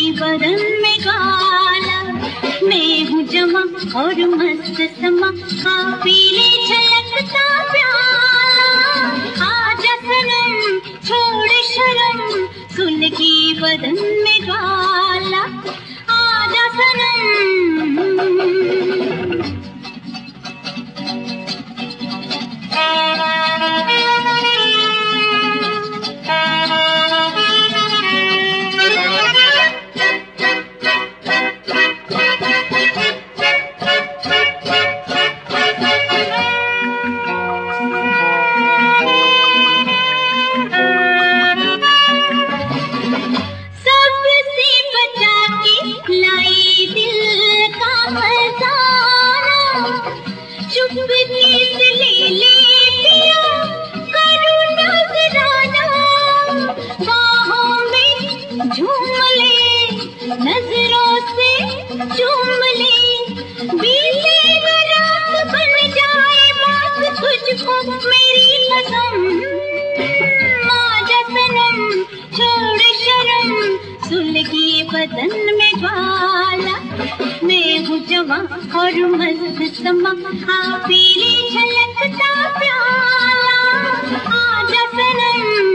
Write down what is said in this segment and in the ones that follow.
बदन में गाला। मैं हूँ जवां और मस्त समा, हाँ पी ले छलकता प्याला। आजा सनम छोड़ शर्म, सुलगी बदन में गाला। आजा सनम। नजरों से चूम ले, बीते न रात बन जाए बात तुझको मेरी कसम। आजा सनम छोड़ शर्म, सुलगी बदन में ज्वाला। मैं हूँ जवां और मस्त समा, हाँ पी ले छलकता प्याला। आजा सनम।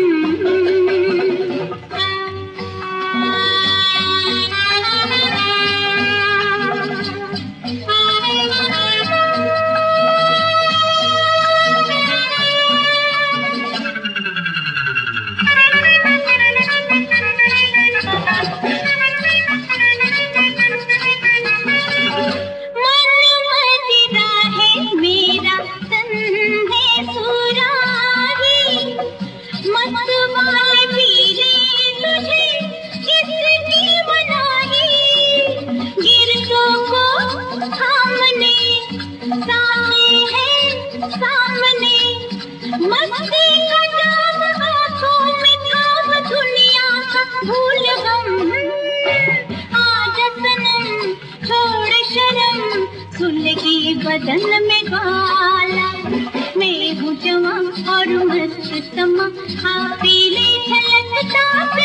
भूल हम, आजा सनम छोड़ शर्म, सुलगी बदन में गाला। मैं हूँ जवां और मस्त समा, हाँ पी ले छलकता